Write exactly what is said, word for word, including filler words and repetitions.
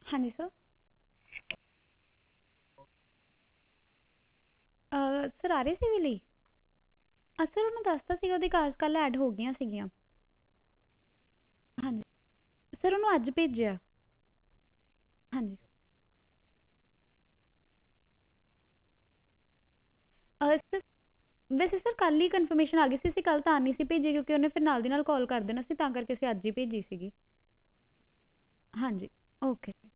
ਹਾਂਜੀ sir. Sir ਆ ਰਹੇ ਸੀ ਲਈ ਸਰ ਉਹਨੂੰ ਦੱਸਤਾ ਸੀਗਾ ਉਹਦੀ ਕਾਰਸ ਕੱਲ੍ਹ ਐਡ ਹੋ ਗਈਆਂ ਸੀਗੀਆਂ। ਹਾਂਜੀ ਸਰ ਉਹਨੂੰ ਅੱਜ ਭੇਜਿਆ। ਹਾਂਜੀ ਸਰ ਵੈਸੇ ਸਰ ਕੱਲ੍ਹ ਹੀ ਕਨਫਰਮੇਸ਼ਨ ਆ ਗਈ ਸੀ, ਅਸੀਂ ਕੱਲ੍ਹ ਤਾਂ ਨਹੀਂ ਸੀ ਭੇਜੀ ਕਿਉਂਕਿ ਉਹਨੇ ਫਿਰ ਨਾਲ ਦੀ ਨਾਲ ਕਾਲ ਕਰ ਦੇਣਾ ਸੀ, ਤਾਂ ਕਰਕੇ ਅਸੀਂ ਅੱਜ ਹੀ ਭੇਜੀ ਸੀਗੀ। ਹਾਂਜੀ ਓਕੇ।